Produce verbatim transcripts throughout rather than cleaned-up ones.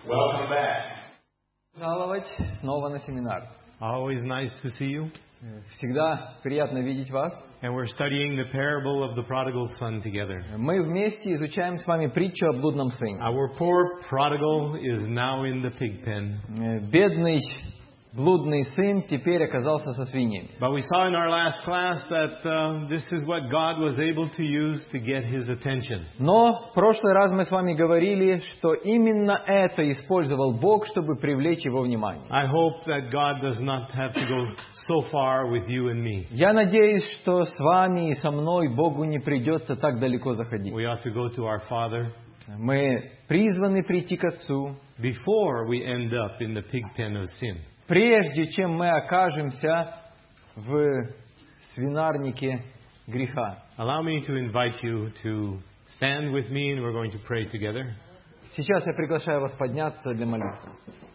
Welcome back. Пожаловать снова на семинар. Always nice to see you. Всегда приятно видеть вас. And we're studying the parable of the prodigal son together. Мы вместе изучаем с вами притчу о блудном сыне. Our poor prodigal is now in the pig pen. Бедный блудный сын теперь оказался со свиньями. But we saw in our last class that uh, this is what God was able to use to get his attention. Но в прошлый раз мы с вами говорили, что именно это использовал Бог, чтобы привлечь его внимание. I hope that God does not have to go so far with you and me. Я надеюсь, что с вами и со мной Богу не придется так далеко заходить. We ought to go to our Father. Мы призваны прийти к Отцу, before we end up in the pig pen of sin. Прежде чем мы окажемся в свинарнике греха. Allow me to invite you to stand with me and we're going to pray together. Сейчас я приглашаю вас подняться для молитвы.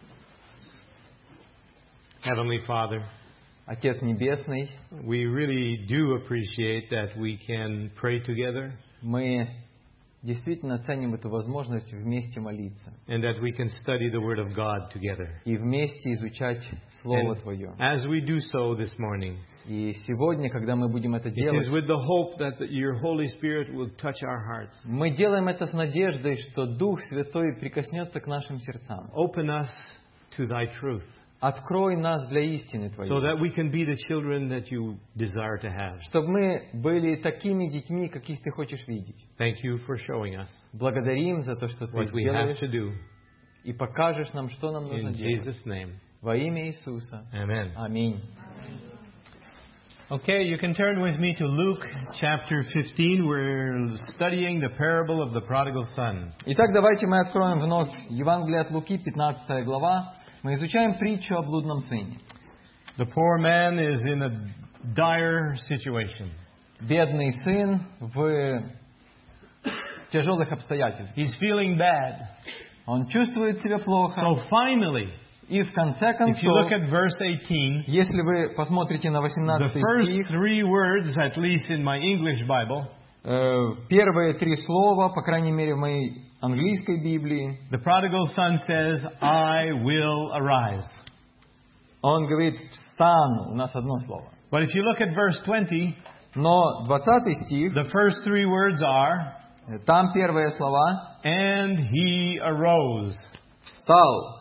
Heavenly Father, Отец Небесный, we really do appreciate that we can pray together. Мы действительно ценим эту возможность вместе молиться. And that we can study the Word of God together. И вместе изучать Слово And Твое. as we do so this morning, И сегодня, когда мы будем это it is делать, with the hope that your Holy Spirit will touch our hearts. мы делаем это с надеждой, что Дух Святой прикоснется к нашим сердцам. Open us to Thy truth. Открой нас для истины So Твоей. that we can be the children that you desire to have. Чтобы мы были такими детьми, каких Ты хочешь видеть. Thank you for showing us Благодарим за то, что Ты what we have сделаешь, to do. и покажешь нам, что нам нужно In делать. Jesus' name. Во имя Иисуса. Amen. Аминь. Okay, you can turn with me to Luke chapter fifteen. We're studying the parable of the prodigal son. Итак, давайте мы откроем вновь Евангелие от Луки, пятнадцатая глава. Мы изучаем притчу о блудном сыне. The poor man is in a dire situation. Бедный сын в тяжелых обстоятельствах. He's feeling bad. Он чувствует себя плохо. So finally, И в конце if you look концов, at verse eighteen, если вы посмотрите на the восемнадцатый first стих, three words, at least in my English Bible, э, первые три слова, по крайней мере в моей английской Библии, the prodigal son says, I will arise. он говорит «встану». У нас одно слово. But if you look at verse twenty, Но двадцатый стих, the first three words are, там первые слова and he arose. «встал».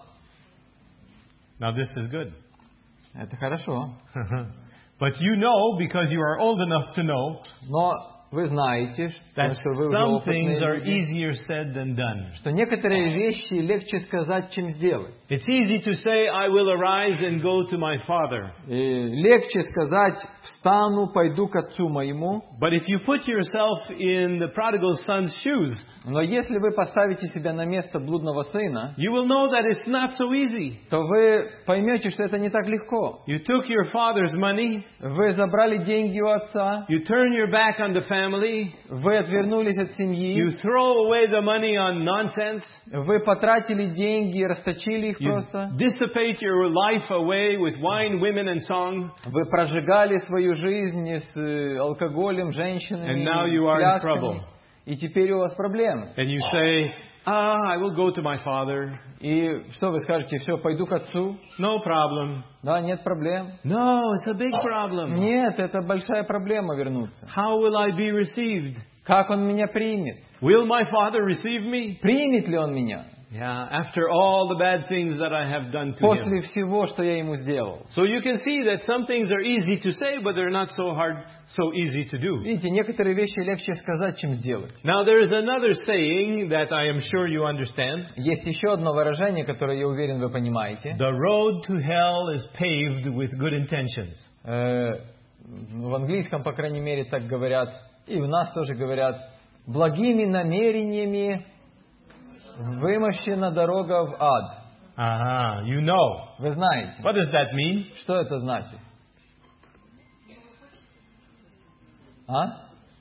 Now this is good. Это хорошо. But you know, because you are old enough to know, Но вы знаете, that что вы уже some things are опытные люди, easier said than done. что некоторые вещи легче сказать, чем сделать. It's easy to say, I will arise and go to my father. И легче сказать «встану, пойду к отцу моему». But if you put yourself in the prodigal son's shoes, Но если вы поставите себя на место блудного сына, you will know that it's not so easy. то вы поймете, что это не так легко. You took your father's money, Вы забрали деньги у отца, you turn your back on the family, вы отвернулись от you семьи, throw away the money on nonsense, вы потратили деньги и расточили их you просто. dissipate your life away with wine, women, and song, Вы прожигали свою жизнь с э, алкоголем, женщинами, and now you are in плясками. trouble. И теперь у вас проблемы. And you say, ah, I will go to my father. И что вы скажете? Все, пойду к отцу? No problem. Да, нет проблем. No, it's a big problem. Нет, это большая проблема вернуться. How will I be received? Как он меня примет? Will my father receive me? Примет ли он меня? Yeah, after all the bad things that I have done to После him. всего, что я ему сделал. So you can see that some things are easy to say, but they're not so hard, so easy to do. Видите, некоторые вещи легче сказать, чем сделать. Now there is another saying that I am sure you understand. Есть еще одно выражение, которое, я уверен, вы понимаете. The road to hell is paved with good intentions. Э, в английском, по крайней мере, так говорят, и у нас тоже говорят, благими намерениями вымощена дорога в ад. Aha, you know. Вы знаете. What does that mean? Что это значит? А?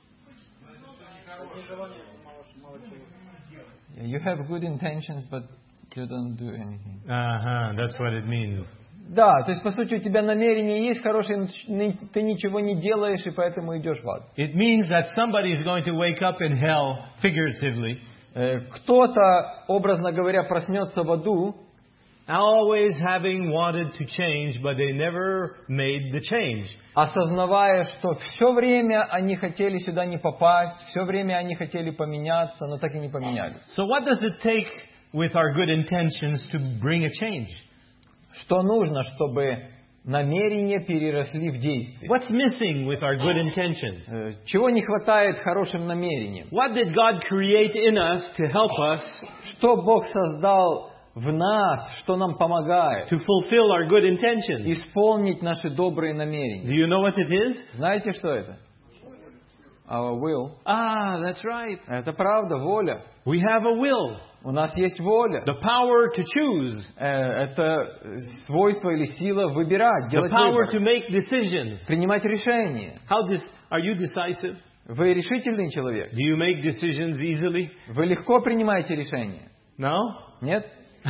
You have good intentions, but you don't do anything. Uh-huh, that's what it means. Да, то есть, по сути, у тебя намерение есть хорошее, но ты ничего не делаешь, и поэтому идешь в ад. It means that somebody is going to wake up in hell, figuratively, Э, Кто-то, образно говоря, проснется в аду, always having wanted to change, but they never made the change. осознавая, что все время они хотели сюда не попасть, все время они хотели поменяться, но так и не поменялись. So what does it take with our good intentions to bring a change? Что нужно, чтобы намерения переросли в действие? What's missing with our good intentions? Э, Чего не хватает хорошим намерениям? What did God create in us to help us Что Бог создал в нас, что нам помогает to fulfill our good intentions? исполнить наши добрые Do намерения? you know what it is? Знаете, что это? Our will. Ah, that's right. Это правда, воля. We have a will, У нас есть воля. the power to choose, Э, Это свойство или сила выбирать, the делать power to выбор, make decisions. принимать решения. How dis- are you decisive? Вы решительный человек? Do you make decisions easily? Вы легко принимаете решения? No? Нет?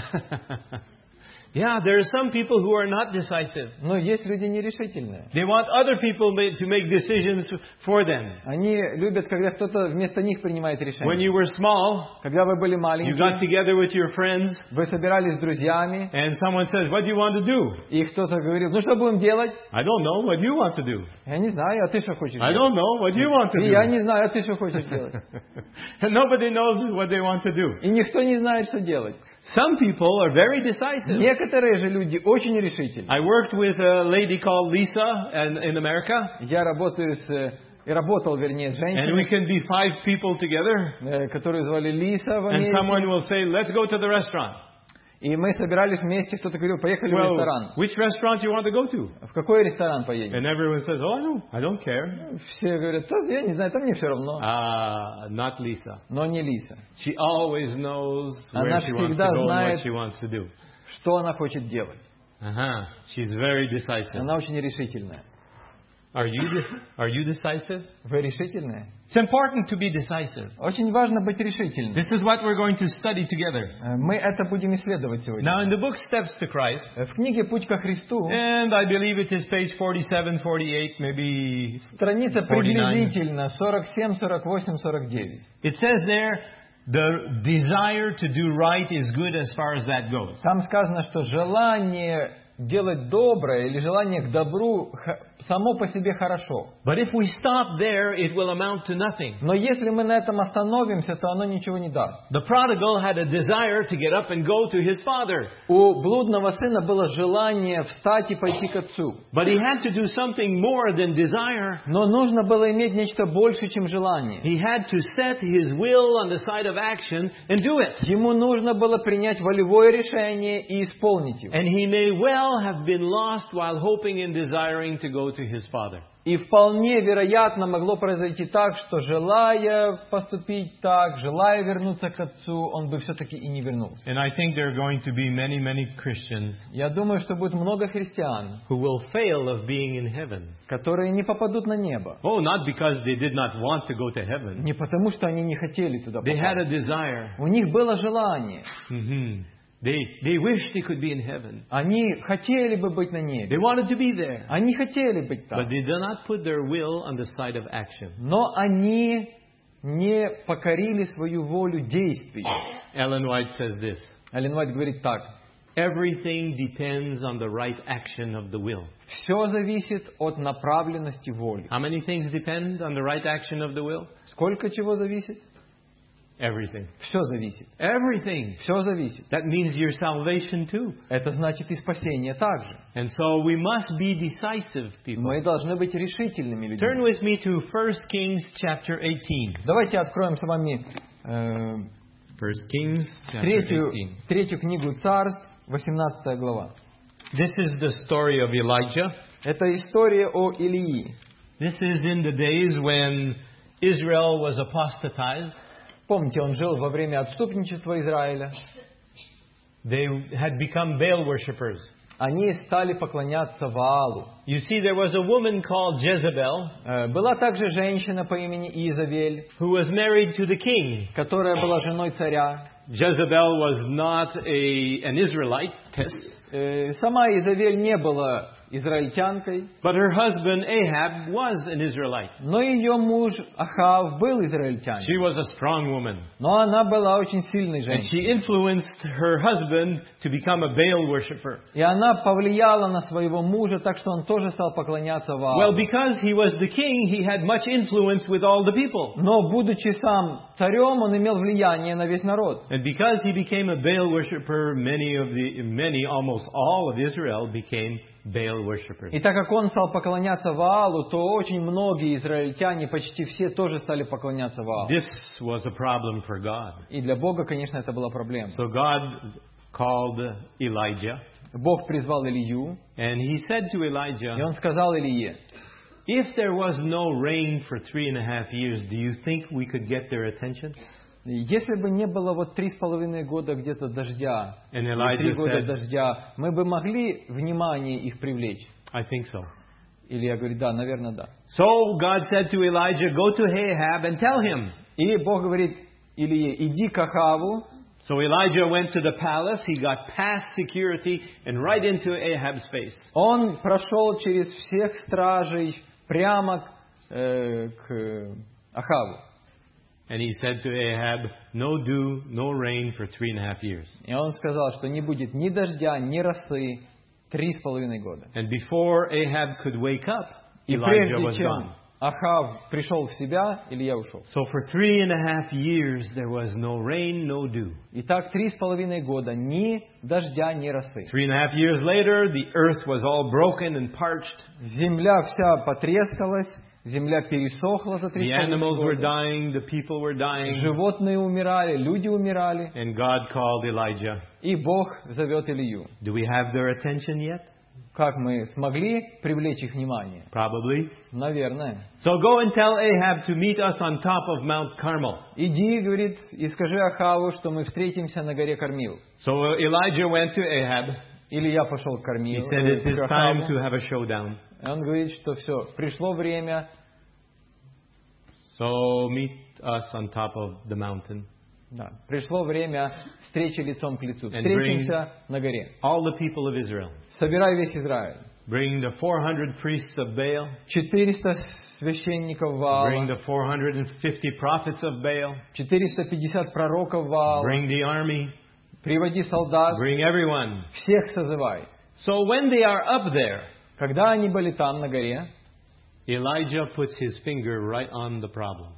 Yeah, there are some people who are not decisive. Но есть люди нерешительные. They want other people ma- to make decisions for them. Они любят, когда кто-то вместо них принимает When решения. you were small, Когда вы были you got маленькие, together with your friends, вы собирались с друзьями, and someone says, "What do you want to do?" и кто-то говорил, ну что будем делать? I don't know. What do you want to do? Я не знаю, а ты что хочешь I делать? don't know. What do you want to И я do? не знаю, а ты что хочешь делать? And nobody knows what they want to do. И никто не знает, что делать. Some people are very decisive. Некоторые же люди очень решительны. I worked with a lady called Lisa in, in America, Я работаю с, э, и работал, вернее, с and we женщиной, can be five people together, э, которую звали Лиса в and someone Америке. will say, "Let's go to the restaurant." И мы собирались вместе, кто-то говорил, поехали в Well, ресторан. which restaurant you want to go to? В какой ресторан поедем? And everyone says, "Oh, I don't, I don't care." Все говорят, да, я не знаю, там мне все равно. Ah, not Lisa. Но не Лиса. She always knows where Она she wants to всегда go and знает, what she wants to do. что она хочет делать. Uh-huh. She's very decisive. Она очень решительная. Are you de- are you decisive? Вы решительные? It's important to be decisive. Очень важно быть решительным. This is what we're going to study together. Э, Мы это будем исследовать сегодня. Now, in the book Steps to Christ, Э, В книге «Путь ко Христу» and I believe it is page forty-seven, forty-eight, maybe страница forty-nine. приблизительно сорок семь, сорок восемь, сорок девять. It says there, the desire to do right is good as far as that goes. Там сказано, что желание делать доброе или желание к добру х- само по себе хорошо. But if we stop there, it will amount to nothing. Но если мы на этом остановимся, то оно ничего не даст. The prodigal had a desire to get up and go to his father. У блудного сына было желание встать и пойти к отцу. But he had to do something more than desire. Но нужно было иметь нечто больше, чем желание. He had to set his will on the side of action and do it. Ему нужно было принять волевое решение и исполнить его. And he may well have been lost while hoping and desiring to go to his father. И вполне вероятно могло произойти так, что желая поступить так, желая вернуться к отцу, он бы все-таки и не вернулся. And I think there are going to be many, many Christians Я думаю, что будет много христиан, who will fail of being in heaven. которые не попадут на небо. Oh, not because they did not want to go to heaven. Не потому, что они не хотели туда They had a попасть. desire. У них было желание. Mhm. They, they wished they could be in heaven. Они хотели бы быть на They небе. wanted to be there. Они хотели быть там. But they did not put their will on the side of action. Но они не покорили свою волю действий. Ellen White says this. Эллен Уайт говорит так. Everything depends on the right action of the will. Все зависит от направленности воли. How many things depend on the right action of the will? Сколько чего зависит? Everything. Все зависит. Everything. Все зависит. That means your salvation too. Это значит и спасение также. And so we must be decisive people. Мы должны быть решительными Turn людьми. with me to First Kings chapter eighteen. Давайте откроем с вами э, First Kings chapter третью, eighteen. третью книгу Царств, восемнадцатая глава. This is the story of Elijah. Это история о Илии. This is in the days when Israel was apostatized. Помните, он жил во время отступничества Израиля. They had become Baal worshippers. Они стали поклоняться Ваалу. You see, there was a woman called Jezebel Э, Была также женщина по имени Иезавель, who was married to the king. которая была женой царя. Jezebel was not a, an Israelite, Э, Сама Изавель не была израильтянкой, but her husband Ahab was an Israelite. но ее муж Ахав был She израильтянин. was a strong woman. Но она была очень сильной And женщиной. she influenced her husband to become a Baal worshiper. И она повлияла на своего мужа, так что он тоже стал поклоняться Well, Ваалу. because he was the king, he had much influence with all the people. Но, будучи сам царем, он имел влияние на весь народ. And because he became a Baal worshiper, many of the, many, almost all of Israel became Baal worshippers. И так как он стал поклоняться Ваалу, то очень многие израильтяне, почти все, тоже стали поклоняться Ваалу. This was a problem for God. И для Бога, конечно, это была проблема. So God called Elijah, Бог призвал Илью, and he said to и Elijah, он сказал Илие: if there was no rain for three and a half years, do you think we could get their attention? если бы не было вот три с половиной года где-то дождя, And или Elijah три года said, дождя, мы бы могли внимание их привлечь? I think so. Илья говорит: да, наверное, да. So God said to Elijah, go to Ahab and tell him. И Бог говорит Илие: иди к Ахаву. So Elijah went to the palace, he got past security and right into Ahab's face. Он прошел через всех стражей прямо к, э, к Ахаву. And he said to Ahab, no dew, no rain for three and a half years. И он сказал, что не будет ни дождя, ни росы три с половиной года. And before Ahab could wake up, И Elijah прежде was чем gone. Ахав пришел в себя, Илья ушел. So for three and a half years there was no rain, no dew. Итак, три с половиной года ни дождя, ни росы. Three and a half years later, the earth was all broken and parched. Земля вся потрескалась, земля пересохла за три The с половиной animals were года. dying, the people were dying. Животные умирали, люди умирали. And God called Elijah. И Бог зовет Илью. Do we have their attention yet? Как мы смогли привлечь их внимание? Probably. Наверное. So go and tell Ahab to meet us on top of Mount Carmel. Иди, говорит, и скажи Ахаву, что мы встретимся на горе Кармил. So Elijah went to Ahab. Илья пошел к He Кармилу. said э, it is к time Ахаву. to have a showdown. И он говорит, что все, пришло время. So meet us on top of the mountain. Да, пришло время встречи лицом к лицу. And Встретимся на горе. All the people of Israel. Собирай весь Израиль. Bring the four hundred priests of Baal. четыреста священников Bring Ваала. the four hundred fifty prophets of Baal. четыреста пятьдесят пророков Ваала. Bring the army. Приводи солдат. Bring everyone. Всех созывай. So when they are up there, Когда они были там, на горе, Elijah puts his finger right on the problem.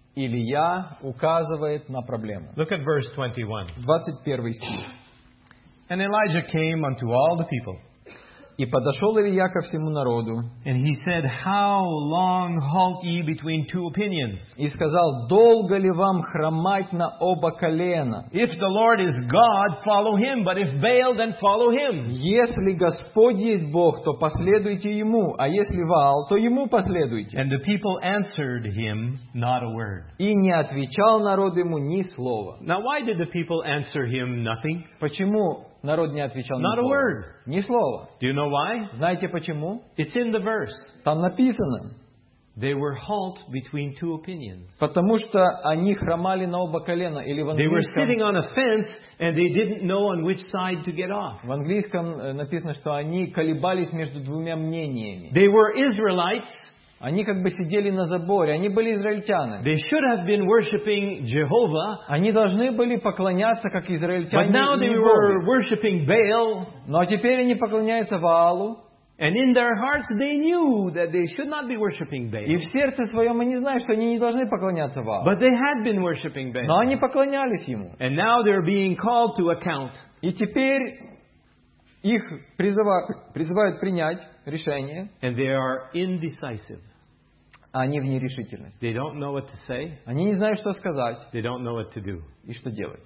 Илья указывает на проблему. Look at verse twenty-one. двадцать первый стих. And Elijah came unto all the people. «И подошел Илья ко всему народу, And he said, How long halt ye between two opinions? и сказал: долго ли вам хромать на оба колена? If the Lord is God, follow him. But if Baal, then follow him. Если Господь есть Бог, то последуйте Ему, а если Ваал, то Ему последуйте». And the people answered him not a word. И не отвечал народ ему ни слова. Now, why did the people answer him nothing? Почему народ не отвечал Not ни a слова? word. Ни слова. Do you know why? Знаете почему? It's in the verse. Там написано. They were halt between two opinions. Потому что они хромали на оба колена. Или в They were sitting английском, on a fence and they didn't know on which side to get off. в английском э, написано, что они колебались между двумя мнениями. They were Israelites. Они как бы сидели на заборе. Они были израильтянами. They should have been worshiping Jehovah. Они должны были поклоняться, как But израильтяне, now they не were Богу. worshiping Baal. Но теперь они поклоняются Ваалу. And in their hearts they knew that they should not be worshiping Baal. И в сердце своем они знают, что они не должны поклоняться Ваалу. But they had been worshiping Но Baal. они поклонялись ему. And now they're being called to account. И теперь их призывают, призывают принять решение, And they are indecisive. а они в нерешительности. They don't know what to say. Они не знают, что сказать They don't know what to do. и что делать.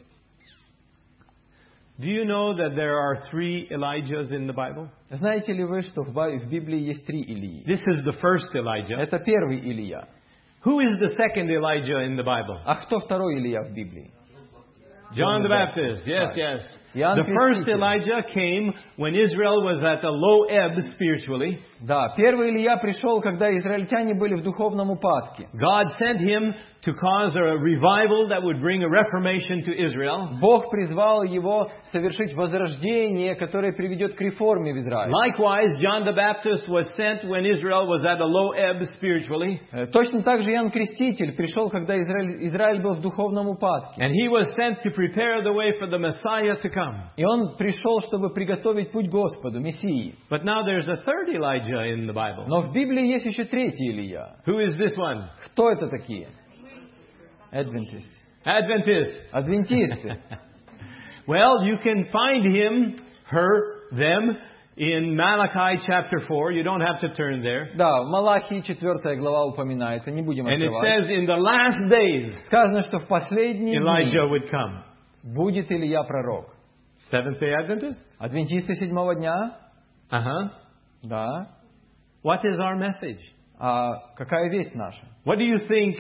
Do you know that there are three Elijahs in the Bible? Знаете ли вы, что в Ба- в Библии есть три Илии? This is the first Elijah. Это первый Илия. Who is the second Elijah in the Bible? А кто второй Илия в Библии? John the Baptist. Yes, Right. yes. Иоанн The first Креститель. Elijah came when Israel was at a low ebb spiritually. Да, первый Илия пришел, когда израильтяне были в духовном упадке. God sent him to cause a revival that would bring a reformation to Israel. Бог призвал его совершить возрождение, которое приведет к реформе в Израиле. Likewise, John the Baptist was sent when Israel was at a low ebb spiritually. Э, Точно так же Иоанн Креститель пришел, когда Израиль, Израиль был в духовном упадке. And he was sent to prepare the way for the Messiah to come. И он пришел, чтобы приготовить путь Господу, Мессии. But now there's a third Elijah in the Bible. Но в Библии есть еще третий Илия. Who is this one? Кто это такие? Adventist. Adventist. Адвентисты. Well, you can find him, her, them in Malachi chapter four. You don't have to turn there. Да, в Малахии четвёртая глава упоминается, не будем And it открывать. says in the last days, Сказано, что в последние Elijah дни would come. будет Илия пророк. Seventh-day Adventist? Адвентисты седьмого дня? Uh-huh. Да. What is our message? А какая весть наша? What do you think?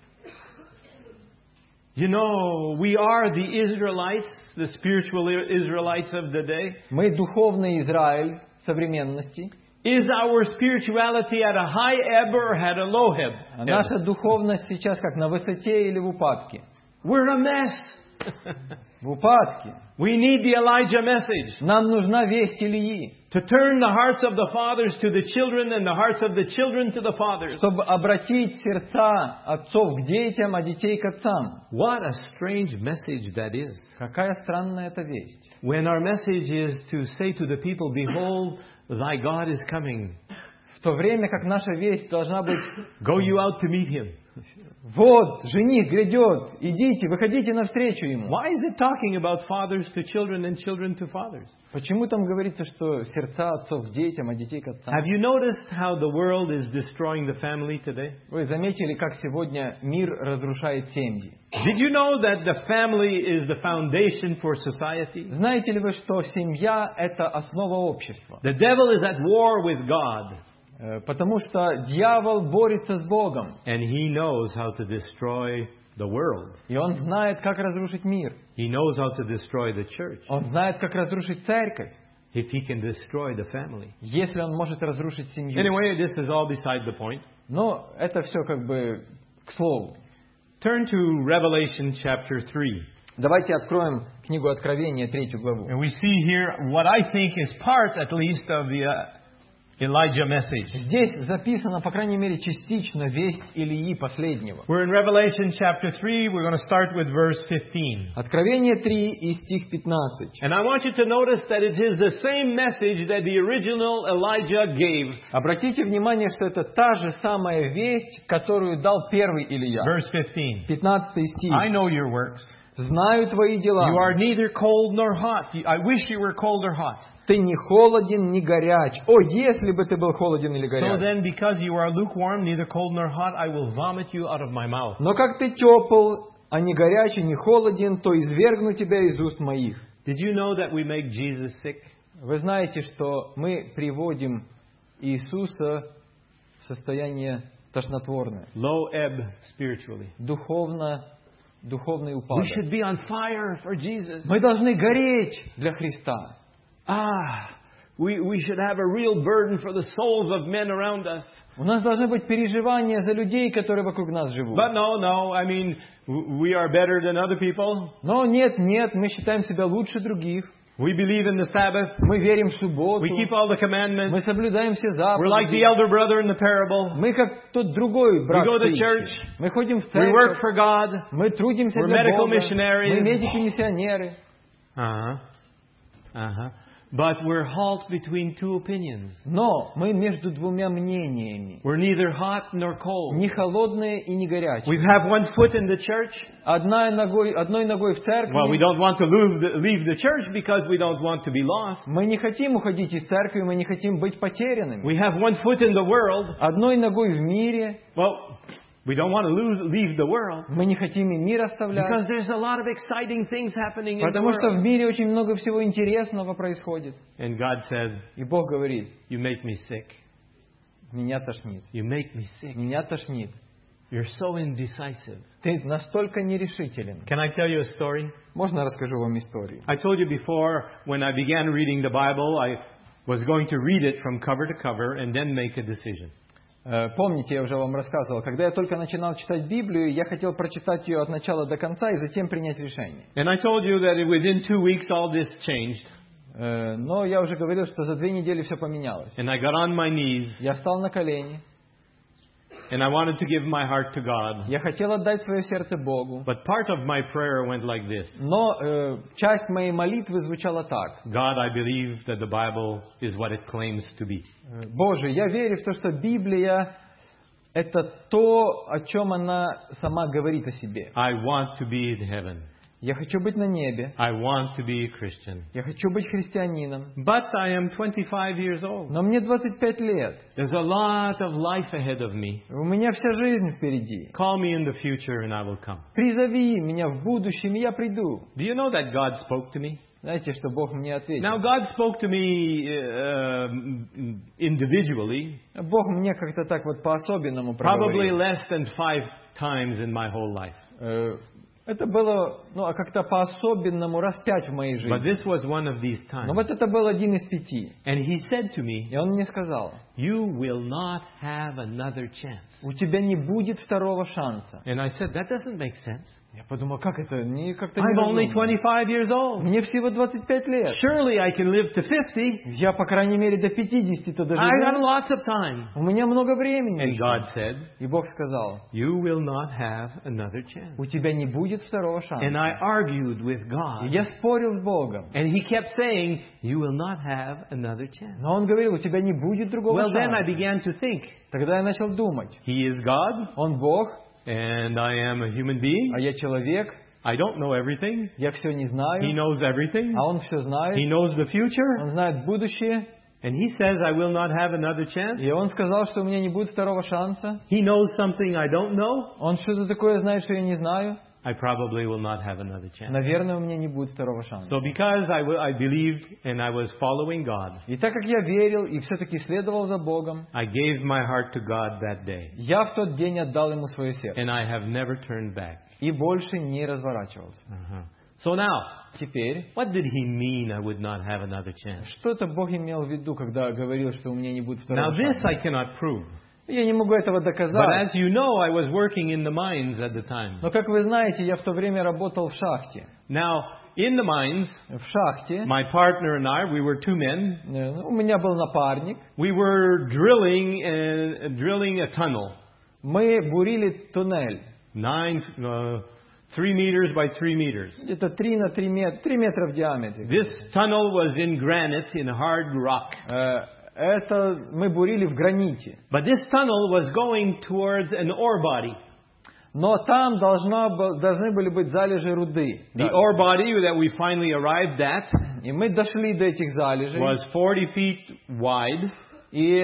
You know, we are the Israelites, the spiritual Israelites of the day. Мы духовный Израиль современности. Is our spirituality at a high ebb or at a low ebb? А наша духовность сейчас как, на высоте или в упадке? We're a mess. В упадке. We need the Elijah message Нам нужна весть Илии, to turn the hearts of the fathers to the children and the hearts of the children to the fathers. чтобы обратить сердца отцов к детям, а детей к отцам. What a strange message that is. Какая странная эта весть. When our message is to say to the people, behold, thy God is coming. В то время как наша весть должна быть: Go you out to meet him. вот, жених грядет, идите, выходите навстречу ему. Why is it talking about fathers to children and children to fathers? Почему там говорится, что сердца отцов к детям, а детей к отцам? Have you noticed how the world is destroying the family today? Вы заметили, как сегодня мир разрушает семьи? Did you know that the family is the foundation for society? Знаете ли вы, что семья – это основа общества? The devil is at war with God, Э, Потому что дьявол борется с Богом, and he knows how to destroy the world. и он знает, как разрушить мир. He knows how to destroy the church Он знает, как разрушить церковь, if he can destroy the family. если он может разрушить семью. Anyway, this is all beside the point. Но это все как бы к слову. Turn to Revelation chapter three. Давайте откроем книгу Откровения, третью главу. And we see here what I think is part, at least, of the uh, Elijah message. Здесь записано, по крайней мере, частично весть Илии последнего. We're in Revelation chapter three. We're going to start with verse fifteen. Откровение три и стих пятнадцать. And I want you to notice that it is the same message that the original Elijah gave. Обратите внимание, что это та же самая весть, которую дал первый Илия. Verse fifteen. пятнадцатый стих. I know your works. «Знаю твои дела. You are neither cold nor hot. I wish you were cold or hot. Ты не холоден, не горяч. О, если бы ты был холоден или So горяч. then, because you are lukewarm, neither cold nor hot, I will vomit you out of my mouth. Но как ты тепл, а не горяч и не холоден, то извергну тебя из уст моих». Did you know that we make Jesus sick? Вы знаете, что мы приводим Иисуса в состояние тошнотворное, Low ebb spiritually. духовно, духовный We упадок. should be on fire for Jesus. Мы должны гореть для Христа. Ah, we, we should have a real burden for the souls of men around us. У нас должны быть переживания за людей, которые вокруг нас живут. But no, no, I mean, w- we are better than other people. Но нет, нет, мы считаем себя лучше других. We believe in the Sabbath. Мы верим в субботу. We keep all the commandments. Мы соблюдаем все We're like the заповеди. elder brother in the parable. Мы как тот другой брат We go to в church. притче. Мы ходим в We work церковь. for God. Мы трудимся We're для medical Бога. missionaries. Мы медики-миссионеры. Uh-huh. Uh-huh. But we're halt between two opinions. Но мы между двумя мнениями. We're neither hot nor cold. Не холодные и не горячие. We have one foot in the church. Одной ногой, одной ногой в церкви. Well, we don't want to leave the, leave the church because we don't want to be lost. Мы не хотим уходить из церкви, мы не хотим быть потерянными. We have one foot in the world. Одной ногой в мире. Well, we don't want to lose, leave the world Мы не хотим и мир оставлять. because there's a lot of exciting things happening in the Потому что в world. мире очень много всего интересного происходит. And God said, И Бог говорит: you make me sick. меня тошнит. You make me sick. Меня тошнит. You're so indecisive. Ты настолько нерешителен. Can I tell you a story? Можно я расскажу вам историю? I told you before, when I began reading the Bible, I was going to read it from cover to cover and then make a decision. Э, Помните, я уже вам рассказывал, когда я только начинал читать Библию, я хотел прочитать ее от начала до конца и затем принять решение. And I told you that within two weeks all this changed. Э, Но я уже говорил, что за две недели все поменялось. And I got on my knees Я встал на колени, and I wanted to give my heart to God. я хотел отдать свое сердце Богу. But part of my prayer went like this. Но э, часть моей молитвы звучала так. God, I believe that the Bible is what it claims to be. Э, Боже, я верю в то, что Библия – это то, о чем она сама говорит о себе. I want to be in heaven. Я хочу быть на небе. I want to be a Christian. Я хочу быть христианином. But I am twenty-five years old. Но мне двадцать пять лет. There's a lot of life ahead of me. У меня вся жизнь впереди. Call me in the future and I will come. Призови меня в будущем, и я приду. Do you know that God spoke to me? Знаете, что Бог мне ответил? Now God spoke to me uh, individually, Бог мне как-то так вот по-особенному probably проговорил. less than five times in my whole life. Э, Это было, ну, а как-то по-особенному раз пять в моей But жизни. this was one of these Но times. вот это был один из пяти. And He said to me, И Он мне сказал, you will not have another chance. у тебя не будет второго шанса. And I said, that doesn't make sense. Я подумал, как это? Не, как-то I'm only неразумно. twenty-five years old. Мне всего двадцать пять лет. Surely I can live to fifty. Я, по крайней мере, до пятидесяти-то I got доживу. lots of time. У меня много времени. And еще. God said, И Бог сказал, you will not have another chance. у тебя не будет второго шанса. And I argued with И God. я спорил с Богом. And He kept saying, you will not have another chance. Но Он говорил, у тебя не будет другого Well, then I шанса. began to think, Тогда я начал думать. He is God, Он Бог, and I am a human being. а я человек. I don't know everything. Я все не знаю. He knows everything. А Он все знает. He knows the future. Он знает будущее. And He says, I will not have another chance. И Он сказал, что у меня не будет второго шанса. He knows something I don't know. Он что-то такое знает, что я не знаю. I probably will not have another chance. Наверное, у меня не будет второго шанса. So because I, w- I believed and I was following God, И так как я верил и все-таки следовал за Богом, I gave my heart to God that day. я в тот день отдал Ему свое сердце. And I have never turned back. И больше не разворачивался. Uh-huh. So now, Теперь, what did He mean I would not have another chance? что-то Бог имел в виду, когда говорил, что у меня не будет второго Now this шанса? I cannot prove. Я не могу этого But доказать. as you know, I was working in the mines at the time. Но, как вы знаете, я в то время работал в шахте. Now, in the mines, В шахте my partner and I, we were two men. э, у меня был напарник. We were drilling and drilling a tunnel, Мы бурили туннель. nine, uh, three meters by three meters. Где-то три на три метра, три метра в диаметре. This tunnel was in granite, in hard rock. Э, Это мы бурили в граните. But this tunnel was going towards an ore body. Но там должна, был- должны были быть залежи руды. The Да. ore body that we finally arrived at И мы дошли до этих залежей. was forty feet wide. И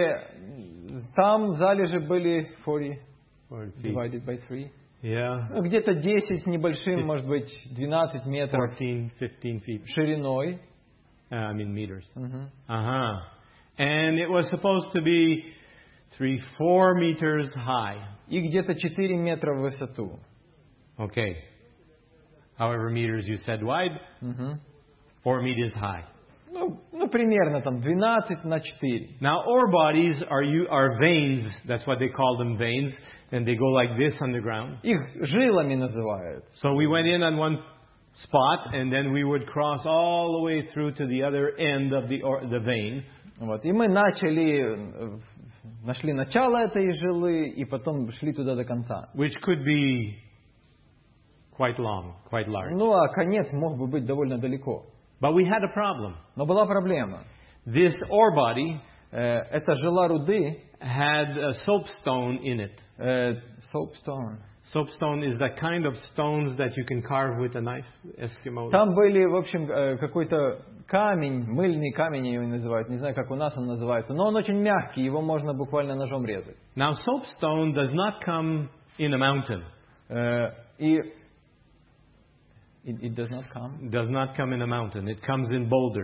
там залежи были forty forty feet. divided by three. Yeah. Ну, где-то десять с небольшим, может быть, двенадцать метров fourteen, fifteen feet. шириной. Uh, I mean meters. Мгм. Uh-huh. And it was supposed to be three, four meters high. И где-то четыре метра в высоту. Okay. However meters you said wide, Мгм. four meters high. Ну, ну, примерно там двенадцать на четыре. Now ore bodies are you are veins. That's what they call them, veins, and they go like this underground. Их жилами называют. So we went in on one spot, and then we would cross all the way through to the other end of the or, the vein. Вот. И мы начали, э, нашли начало этой жилы, и потом шли туда до конца. Which could be quite long, quite large. Ну, а конец мог бы быть довольно далеко. But we had a problem. Но была проблема. This ore body Э, Эта жила руды, had a soapstone in it. э, soapstone, Soapstone is that kind of stones that you can carve with a knife, Eskimo. там были, в общем, э, какой-то камень, мыльный камень его называют, не знаю, как у нас он называется, но он очень мягкий, его можно буквально ножом резать. Now, soapstone does not come in a mountain. Э, И it, it does not come. It does not come in a mountain. It comes in boulders.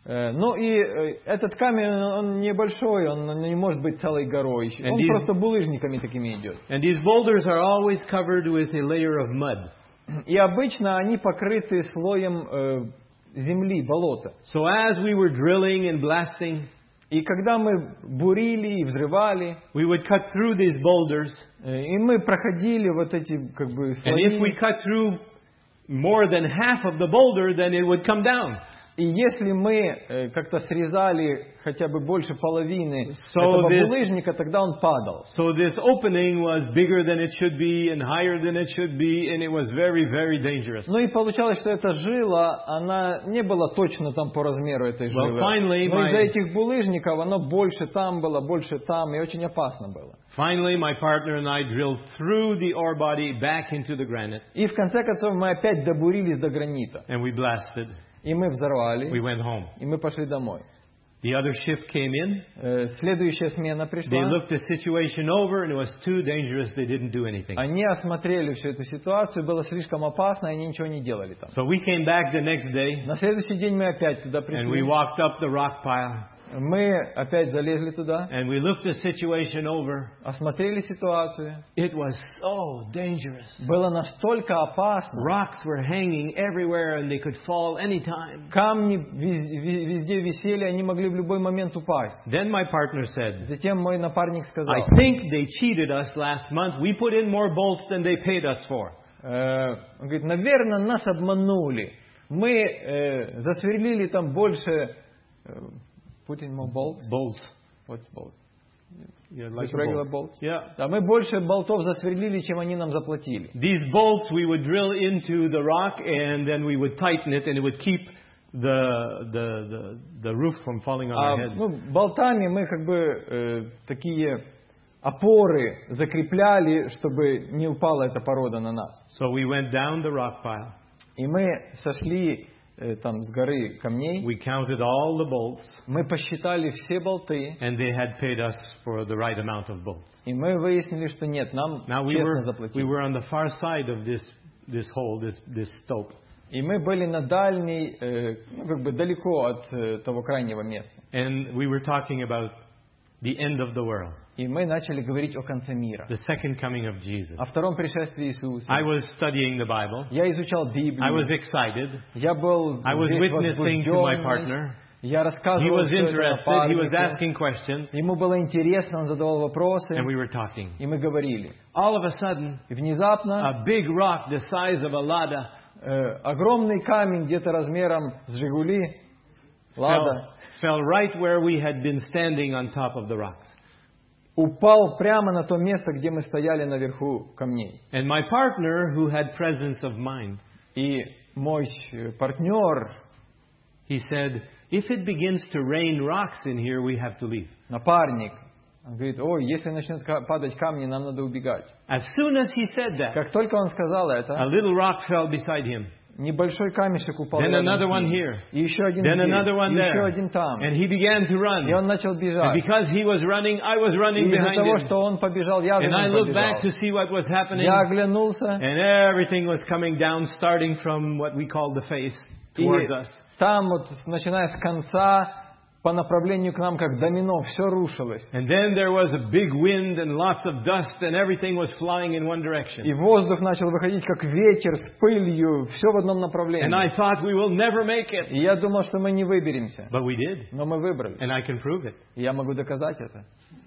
Ну и этот камень, он небольшой, он не может быть целой горой. Он these, просто булыжниками такими идет. And these boulders are always covered with a layer of mud. И обычно они покрыты слоем э, земли, болота. So as we were drilling and blasting, и когда мы бурили и взрывали, we would cut through these boulders. И мы проходили вот эти как бы слои. And if we cut through more than half of the boulder, then it would come down. И если мы э, как-то срезали хотя бы больше половины so этого this, булыжника, тогда он падал. So this opening was bigger than it should be and higher than it should be, and it was very, very dangerous. Ну и получалось, что эта жила, она не была точно там по размеру этой жилы. Well, finally, Но my, из-за этих булыжников оно больше там было, больше там, и очень опасно было. Finally, my partner and I drilled through the ore body back into the granite. И в конце концов мы опять добурились до гранита. And we blasted. И мы взорвали. We went home. И мы пошли домой. The other shift came in. Следующая смена пришла. They looked the situation over, and it was too dangerous. They didn't do anything. Они осмотрели всю эту ситуацию, было слишком опасно, и они ничего не делали там. So we came back the next day. На следующий день мы опять туда пришли. And we walked up the rock pile. Мы опять залезли туда. And we looked the situation over. Осмотрели ситуацию. It was so dangerous. Было настолько опасно. Rocks were hanging everywhere, and they could fall anytime. Камни везде висели, они могли в любой момент упасть. Then my partner said, Затем мой напарник сказал, I think they cheated us last month. We put in more bolts than they paid us for. Он говорит, наверное, нас обманули. Мы э, засверлили там больше. Put in more bolts. Bolts. What's bolt? Yeah, like Just regular bolt. bolts. Yeah. Да, мы больше болтов засверлили, чем они нам заплатили. These bolts we would drill into the rock, and then we would tighten it, and it would keep the the the, the roof from falling on А, our heads. ну, болтами мы как бы э, такие опоры закрепляли, чтобы не упала эта порода на нас. So we went down the rock pile. И мы сошли э, там с горы камней. We counted all the bolts. Мы посчитали все болты. And they had paid us for the right amount of bolts. И мы выяснили, что нет, нам Now we честно were заплатили. we were on the far side of this this hole, this this stope. И мы были на дальней, э, ну как бы далеко от э, того крайнего места. And we were talking about the end of the world. И мы начали говорить о конце мира. The second coming of Jesus. О втором пришествии Иисуса. I was studying the Bible. Я изучал Библию. I was excited. Я был I was witnessing to my partner. Я рассказывал He was все это interested. He was напарнику. asking questions. Ему было интересно, он задавал вопросы. And we were talking. И мы говорили. All of a sudden, И внезапно a big rock the size of a Lada э, огромный камень, где-то размером с Жигули, Лада, fell, fell right where we had been standing on top of the rocks. упал прямо на то место, где мы стояли наверху камней. And my partner, who had presence of mind, И мой партнер, he said, if it begins to rain rocks in here, we have to leave. напарник, он говорит, ой, если начнет падать камни, нам надо убегать. As soon as he said that, Как только он сказал a это, little rock fell beside him. небольшой камешек упал Then рядом another с one ним. here. И еще один Then здесь, another one и еще there. один там. And he began to run. И он начал And бежать. because he was running, I was И running из-за behind того, him. что он побежал, я за And I ним looked back to побежал. see what was happening. Я оглянулся, And everything was coming down, starting from what we call the face towards и us. там вот, начиная с конца, по направлению к нам, как домино, все рушилось. And then there was a big wind and lots of dust and everything was flying in one direction. И воздух начал выходить, как ветер, с пылью, все в одном And направлении. I thought we will never make it. И я думал, что мы не выберемся. But we did. Но мы выбрали. And I can prove it. И я могу доказать это.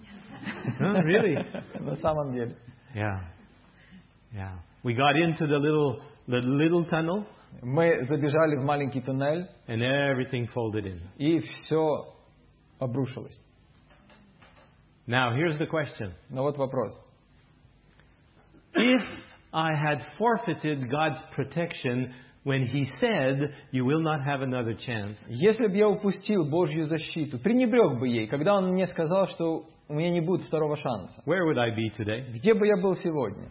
Huh, really? На самом деле. Yeah. Yeah. We got into the little the little tunnel Мы забежали в маленький туннель, and everything folded in. и все обрушилось. Now, here's the question. Но вот вопрос. If I had forfeited God's protection when He said, you will not have another chance, Если бы я упустил Божью защиту, пренебрег бы ей, когда Он мне сказал, что у меня не будет второго шанса, where would I be today? где бы я был сегодня?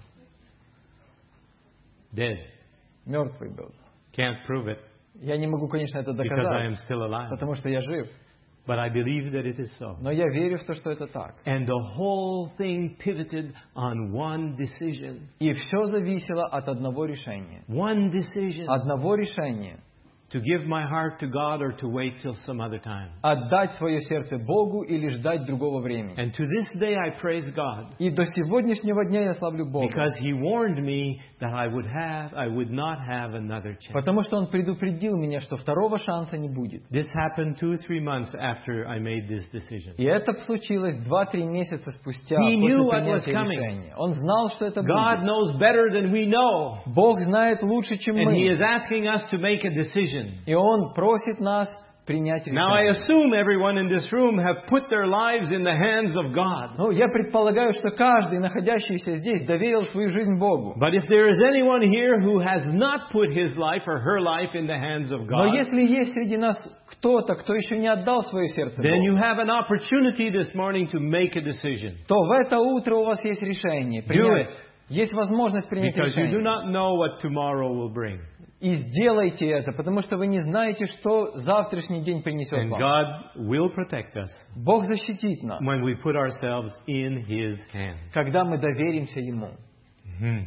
Dead. Мертвый был. Can't prove it Я не могу, конечно, это because I am доказать, still alive. потому что я жив. But I believe that it is so. Но я верю в то, что это так. And the whole thing pivoted on one decision. И все зависело от одного решения. One decision Одного решения. to give my heart to God or to wait till some other time. Отдать свое сердце Богу или ждать другого времени. And to this day I praise God. И до сегодняшнего дня я славлю Бога. Because He warned me that I would have, I would not have another chance. Потому что Он предупредил меня, что второго шанса не будет. This happened two, three months after I made this decision. И это случилось два-три месяца спустя He после knew what was принятия coming. решения. Он знал, что это God будет. knows better than we know. Бог знает лучше, чем And He мы. is asking us to make a decision. И Он просит нас принять Now I решение. assume everyone in this room have put their lives in the hands of God. Ну, я предполагаю, что каждый, находящийся здесь, доверил свою жизнь Богу. But if there is anyone here who has not put his life or her life in the hands of Но God, если есть среди нас кто-то, кто еще не отдал свое сердце then you Богу, have an opportunity this morning to make a decision. то в это утро у вас есть решение Do принять. it. Есть возможность принять Because you do решение. not know what tomorrow will bring. И сделайте это, потому что вы не знаете, что завтрашний день принесет And вам. God will protect us Бог защитит нас, when we put ourselves in His hands. когда мы доверимся Ему. Hmm.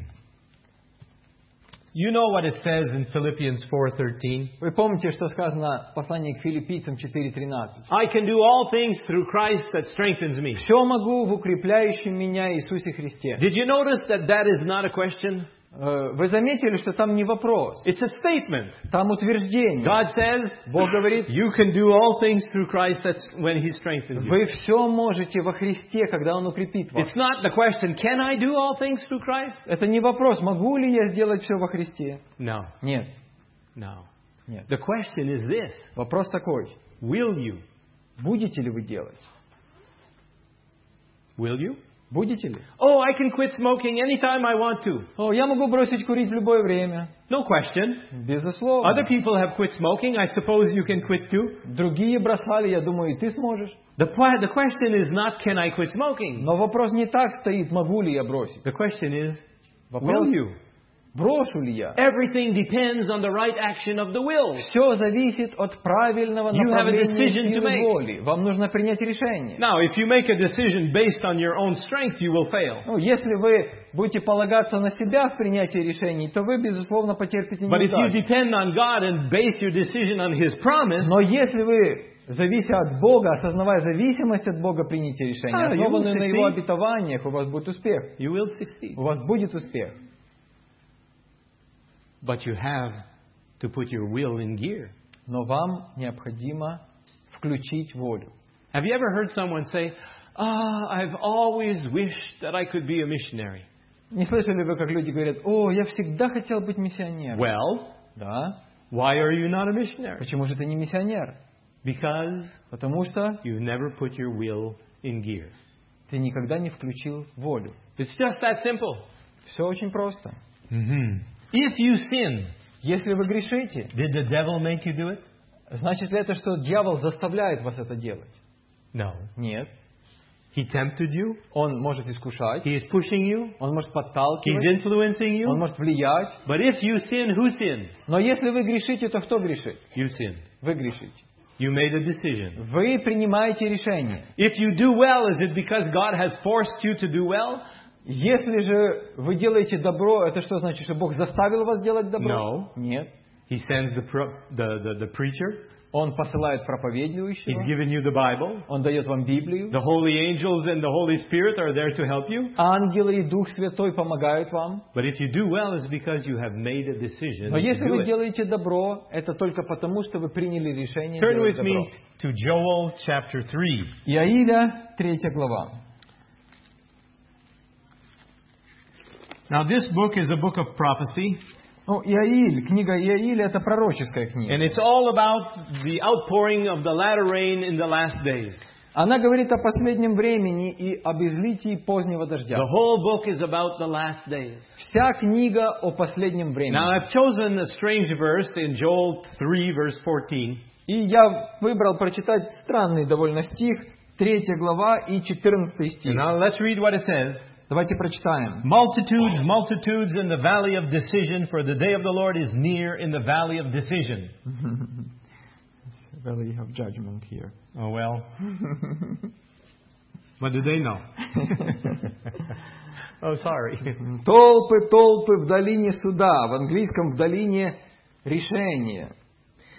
You know what it says in Philippians four thirteen? Вы помните, что сказано в послании к Филиппийцам четыре тринадцать? I can do all things through Christ that strengthens me. «Все могу в укрепляющем меня Иисусе Христе». Did you notice that that is not a question? Э, Вы заметили, что там не вопрос, It's a statement. там утверждение. God says, Бог говорит, you can do all things through Christ that's when He strengthens you. вы все можете во Христе, когда Он укрепит вас. It's not the question, can I do all things through Christ? Это не вопрос, могу ли я сделать все во Христе? No, Нет, no. нет. The question is this, Вопрос такой, will you? будете ли вы делать? Will you? Будете ли? Oh, I can quit smoking anytime I want to. О, я могу бросить курить в любое время. No question. Безусловно. Other people have quit smoking. I suppose you can quit too. Другие бросали, я думаю, и ты сможешь. The, que- the question is not, can I quit smoking? Но вопрос не так стоит, могу ли я бросить. The question is, will Вопрос, you? брошу ли я? Everything depends on the right action of the will. Все зависит от правильного You have a направления decision to силы make. воли. Вам нужно принять решение. Now, if you make a decision based on your own strength, you will fail. Ну, если вы будете полагаться на себя в принятии решений, то вы, безусловно, потерпите But if you неудачу. depend on God and base your decision on His promise, Но если вы, завися от Бога, осознавая зависимость от Бога принятия решения, Ah, you will основанную на succeed. Его обетованиях, у вас будет успех. you will succeed. У вас будет успех. But you have to put your will in gear. Но вам необходимо включить волю. Have you ever heard someone say, ah, I've always wished that I could be a missionary? Не слышали вы, как люди говорят, о, я всегда хотел быть миссионером. Well, Да. why are you not a missionary? Почему же ты не миссионер? Because Потому что you never put your will in gear. ты никогда не включил волю. It's just that simple. Все очень просто. Mm-hmm. If you sin, Если вы грешите, did the devil make you do it? значит ли это, что дьявол заставляет вас это делать? No. Нет. He tempted you. Он может искушать, He is pushing you. он может He's подталкивать, influencing он you. может влиять. But if you sin, who sinned? Но если вы грешите, то кто грешит? You sinned. Вы грешите. You made a decision. Вы принимаете решение. If you do well, is it because God has forced you to do well? Если же вы делаете добро, это что значит, что Бог заставил вас делать добро? No. Нет. He sends the, pro- the, the, the preacher. Он посылает He's проповедующего, given you the Bible. Он дает вам Библию. The holy angels and the Holy Spirit are there to help you. Ангелы и Дух Святой помогают вам. But if you do well, it's because you have made a decision Но to если do вы it. делаете добро, это только потому, что вы приняли решение Turn делать with me добро. to Joel chapter three. Иаиля, третья глава. Now this book is a book of prophecy, Ну, Иаиль, книга Иаиля, это пророческая книга. and it's all about the outpouring of the latter rain in the last days. Она говорит о последнем времени и об излитии позднего дождя. The whole book is about the last days. Вся книга о последнем времени. Now I've chosen a strange verse in Joel three verse fourteen. И я выбрал прочитать странный довольно стих, третья глава и четырнадцатый стих. Now let's read what it says. Давайте прочитаем. Multitudes, multitudes in the valley of decision, for the day of the Lord is near in the valley of decision. Valley of judgment here. Oh well. What do they know? Oh, sorry. Толпы, толпы в долине суда, в английском в долине решения.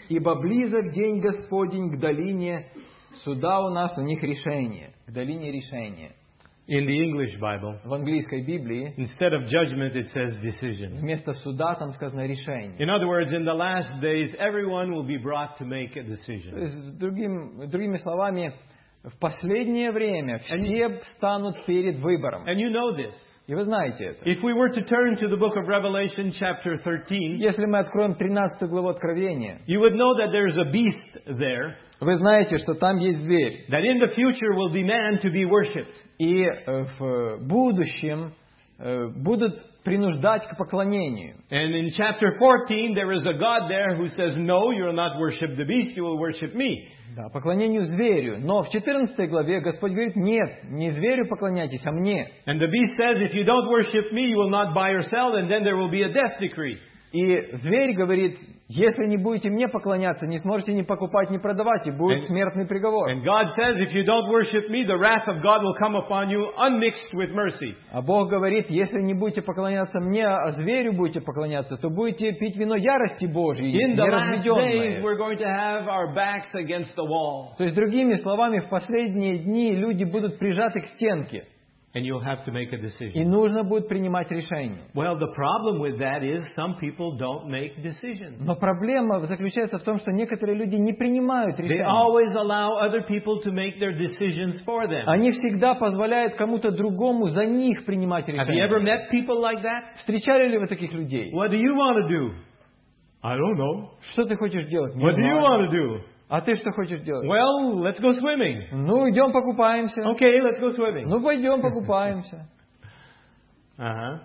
ибо близок день Господень к долине суда у нас, у них решение, к долине решения. In the English Bible, В английской Библии instead of judgment, it says decision. вместо суда там сказано решение. In other words, in the last days, everyone will be brought to make a То decision. есть, другим, другими словами, в последнее время все встанут перед выбором. And you know this. И вы знаете это. If we were to turn to the book of Revelation, chapter thirteen, Если мы откроем тринадцатую главу Откровения, you would know that there's a beast there, вы знаете, что там есть зверь. that in the future will demand to be worshipped. И э, в будущем э, будут принуждать к поклонению. And in chapter fourteen, there is a God there who says, no, you will not worship the beast, you will worship me. Да, поклонению зверю. Но в четырнадцатой главе Господь говорит, нет, не зверю поклоняйтесь, а мне. And the beast says, if you don't worship me, you will not buy or sell, and then there will be a death decree. И зверь говорит, если не будете мне поклоняться, не сможете ни покупать, ни продавать, и будет And- смертный приговор. And God says, if you don't worship me, the wrath of God will come upon you unmixed with mercy. А Бог говорит, если не будете поклоняться мне, а зверю будете поклоняться, то будете пить вино ярости Божьей, In the last days, неразведенное. we're going to have our backs against the wall. То есть, другими словами, в последние дни люди будут прижаты к стенке, And you'll have to make a и decision. нужно будет принимать решение. Well, the problem with that is some people don't make decisions. Но проблема заключается в том, что некоторые люди не принимают They решения. always allow other people to make their decisions for them. Они всегда позволяют кому-то другому за них принимать Have you ever решения. met people like that? Встречали ли вы таких людей? What do you want to do? I don't know. Что ты хочешь делать? Не What do you знаю. want to do? А ты что хочешь делать? Well, let's go swimming. Ну, идем покупаемся. Okay, let's go swimming. Ну, пойдем покупаемся. Uh-huh.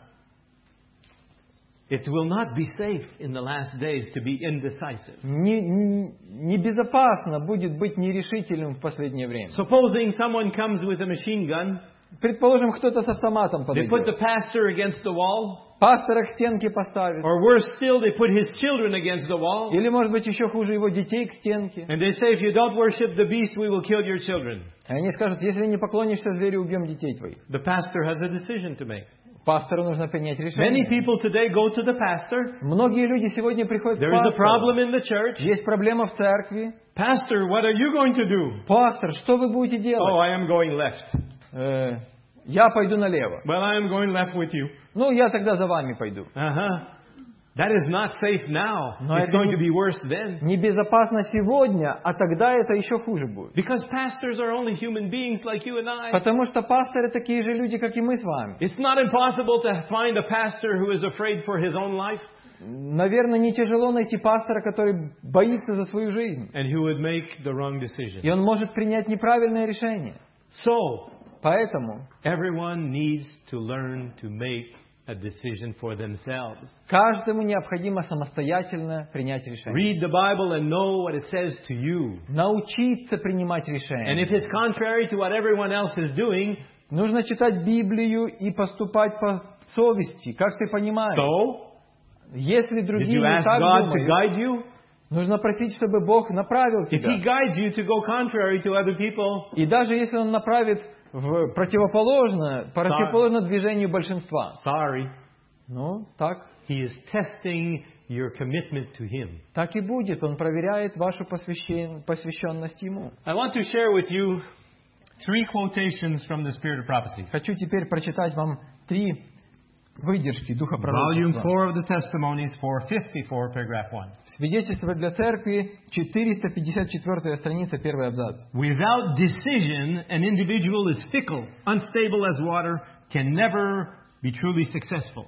It will not be safe in the last days to be indecisive. Не- не- Небезопасно будет быть нерешительным в последнее время. Supposing someone comes with a machine gun, Предположим, кто-то с автоматом they put the подойдет. pastor against the wall, Пастора к стенке поставит. or worse still, they put his children against the wall, Или, может быть, еще хуже, его детей к стенке. and they say, if you don't worship the beast, we will kill your children. И они скажут, если не поклонишься зверю, убьем детей твоих. The pastor has a decision to make. Пастору нужно принять Many решение. people today go to the pastor. Многие люди сегодня приходят к There is a пастору. problem in the church. Есть проблема в церкви. Pastor, what are you going to do? Пастор, что вы будете Oh, делать? I am going left. Э, я пойду налево. Well, I am going left with you. Ну, я тогда за вами пойду. Uh-huh. That is not safe now. Но It's это going не- to be worse then. Небезопасно сегодня, а тогда это еще хуже будет. Because pastors are only human beings like you and I. Потому что пасторы такие же люди, как и мы с вами. It's not impossible to find a pastor who is afraid for his own life Наверное, не тяжело найти пастора, который боится за свою жизнь. and who would make the wrong И decision. он может принять неправильное решение. So, Поэтому everyone needs to learn to make a decision for themselves. каждому необходимо самостоятельно принять решение. Read the Bible and know what it says to you. Научиться принимать And решения. if it's contrary to what everyone else is doing, Нужно читать Библию и поступать по совести, как ты понимаешь. so, Если did другие you не ask так God to думают, guide you? нужно просить, чтобы Бог направил If He тебя. guides you to go contrary to other people, И даже если Он направит в противоположно, противоположно движению большинства. sorry, Ну, так, He is testing your commitment to Him. так и будет. Он проверяет вашу посвящен- посвященность Ему. I want to share with you three quotations from the Spirit of Prophecy. Хочу теперь прочитать вам три выдержки Духа Volume Пророчества. four of the Testimonies, four fifty-four, paragraph one. Свидетельство для церкви, четыреста пятьдесят четвёртая страница, первый абзац. Without decision, an individual is fickle, unstable as water, can never be truly successful.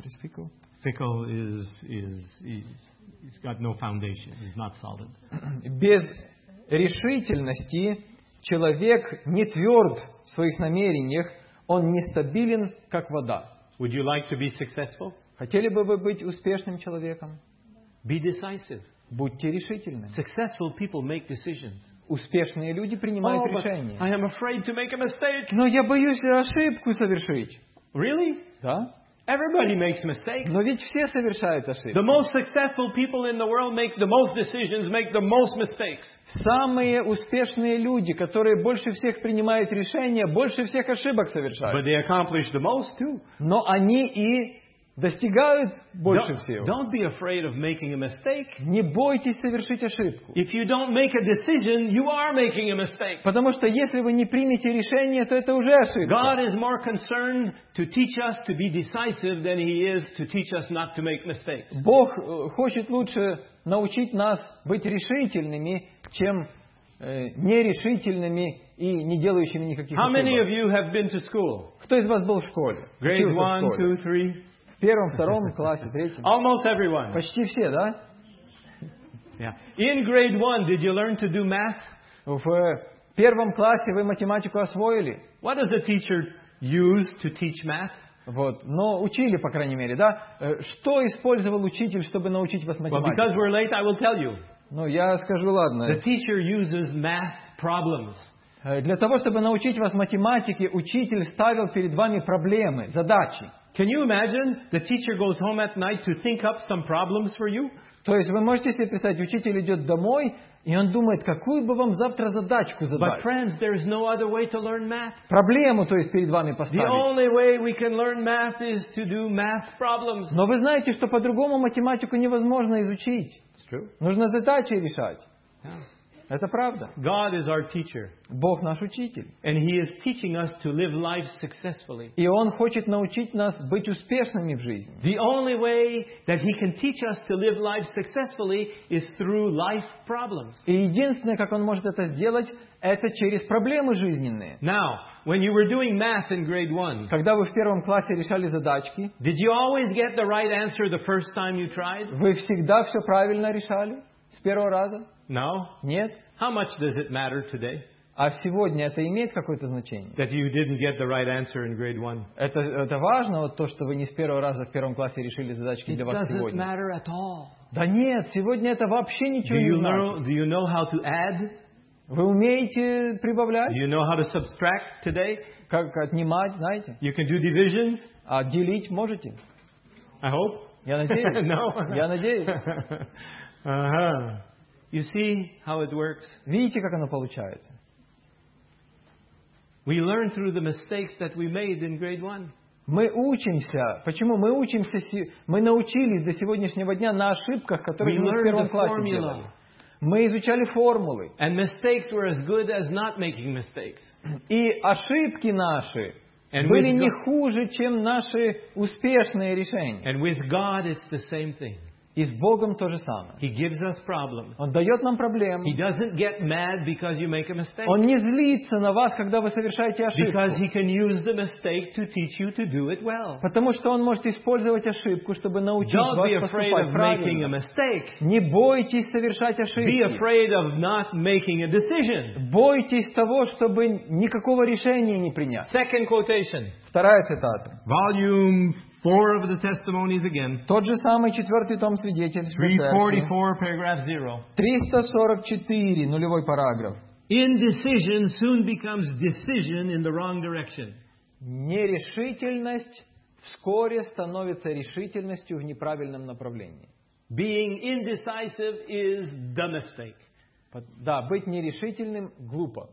Fickle is, is, is, he's got no foundation, he's not solid. Без решительности человек не тверд в своих намерениях, он нестабилен, как вода. Would you like to be successful? Хотели бы вы быть успешным человеком? Be decisive. Будьте решительны. Successful people make decisions. Успешные люди принимают Oh, but решения. I am afraid to make a mistake. Но я боюсь ошибку совершить. Really? Да? Everybody makes mistakes. Но ведь все совершают ошибки. The most successful people in the world make the most decisions, make the most mistakes. Самые успешные люди, которые больше всех принимают решения, больше всех ошибок But совершают. they accomplish the most too. Но они и достигают больше Don't, всего. don't be afraid of making a mistake. Не бойтесь совершить ошибку. If you don't make a decision, you are making a mistake. Потому что если вы не примете решение, то это уже ошибка. God is more concerned to teach us to be decisive than He is to teach us not to make mistakes. Бог э, хочет лучше научить нас быть решительными, чем э, нерешительными и не делающими никаких How many of ошибок. you have been to school? Кто из вас был в школе? Grade Учился в one, школе? two, three? В первом, втором классе, третьем? Almost everyone. Почти все, да? Yeah. In grade one, did you learn to do math? В э, первом классе вы математику освоили. What does a teacher use to teach math? Вот. Но учили, по крайней мере, да? Э, Что использовал учитель, чтобы научить вас Well, математике? because we're late, I will tell you. Ну, я скажу, ладно. The teacher uses math problems. Э, Для того, чтобы научить вас математике, учитель ставил перед вами проблемы, задачи. Can you imagine the teacher goes home at night to think up some problems for you? То есть вы можете себе представить, учитель идет домой, и он думает, какую бы вам завтра задачку But задать. friends, there's no other way to learn math. Проблему, то есть, перед вами The поставить. only way we can learn math is to do math problems. Но вы знаете, что по-другому математику невозможно изучить. It's true. Нужно задачи решать. Yeah. Это правда. God is our teacher, Бог наш учитель. and He is teaching us to live life successfully. И Он хочет научить нас быть успешными в жизни. The only way that He can teach us to live life successfully is through life problems. И единственное, как Он может это сделать, это через проблемы жизненные. Now, when you were doing math in grade one, Когда вы в первом классе решали задачки, did you always get the right answer the first time you tried? вы всегда все правильно решали? С первого раза? No. Нет? How much does it matter today А сегодня это имеет какое-то значение? that you didn't get the right answer in grade one? Это, это важно, вот то, что вы не с первого раза в первом классе решили задачки It для вас doesn't сегодня? matter at all. Да нет, сегодня это вообще Do ничего не you значит. know, do you know how to add? Вы умеете прибавлять? Do you know how to subtract today? Как отнимать, знаете? You can do divisions? А делить можете? I hope. Я надеюсь. No. Я надеюсь. Uh-huh. You see how it works? Видите, как оно получается? We learn through the mistakes that we made in grade one. Мы учимся. Почему? Мы учимся, се- мы научились до сегодняшнего дня на ошибках, которые We мы в learned первом the классе formula. делали. Мы изучали формулы. And mistakes were as good as not making mistakes. И ошибки наши And были with не God- хуже, чем наши успешные решения. And with God, it's the same thing. И с Богом то же самое. He gives us problems. Он дает нам проблемы. He doesn't get mad because you make a mistake. Он не злится на вас, когда вы совершаете Because ошибку. He can use the mistake to teach you to do it well. Потому что Он может использовать ошибку, чтобы научить Don't вас be afraid поступать of making a правильно. mistake. Не бойтесь совершать Be ошибки. afraid of not making a decision. Бойтесь того, чтобы никакого решения не принять. Second quotation. Вторая цитата. Volume four of the Testimonies again. Тот же самый четвертый том свидетельств. three forty-four, paragraph zero. триста сорок четыре, нулевой параграф. Indecision soon becomes decision in the wrong direction. Нерешительность вскоре становится решительностью в неправильном направлении. Being indecisive is the mistake. Да, быть нерешительным глупо.